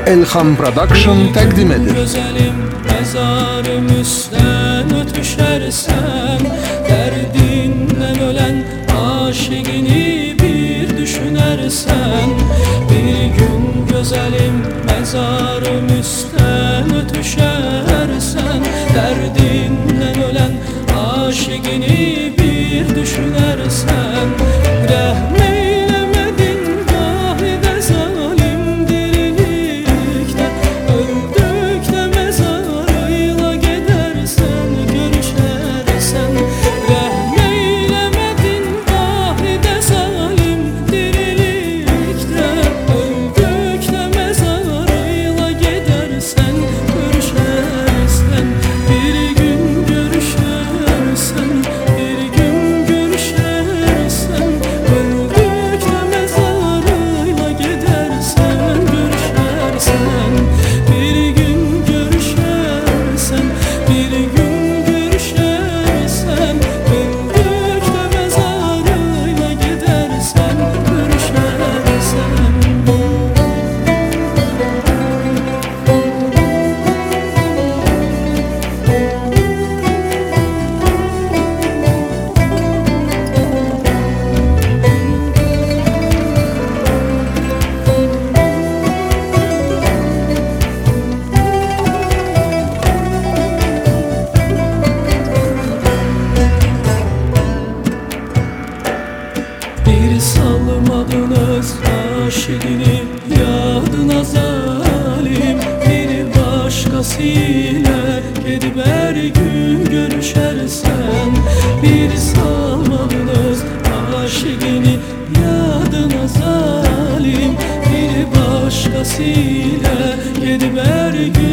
Elham Production təqdim edir. Güzelim mezarım üstten ötüşersen, derdinden ölen aşıkini bir düşünersen. Bir gün güzelim mezarım üstten ötüşersen, derdinden ölen aşıkini bir düşünersen. Rahmeylemedin vahide zalim dirilikte, öldükte mezarıyla gidersen görüşersen. Rahmeylemedin vahide zalim dirilikte, öldükte mezarıyla gidersen görüşersen. Bir gün görüşersen, bir gün görüşersen, öldükte mezarıyla gidersen görüşersen. Bir gün görüşersen, bir gün görüşersen, öldükte mezarıyla gidersen görüşersen. Bir salmadınız aşıkini yadına zalim, bir başkasıyla gidip her gün görüşersen. Bir salmadınız aşıkini yadına zalim, bir başkasıyla gidip her gün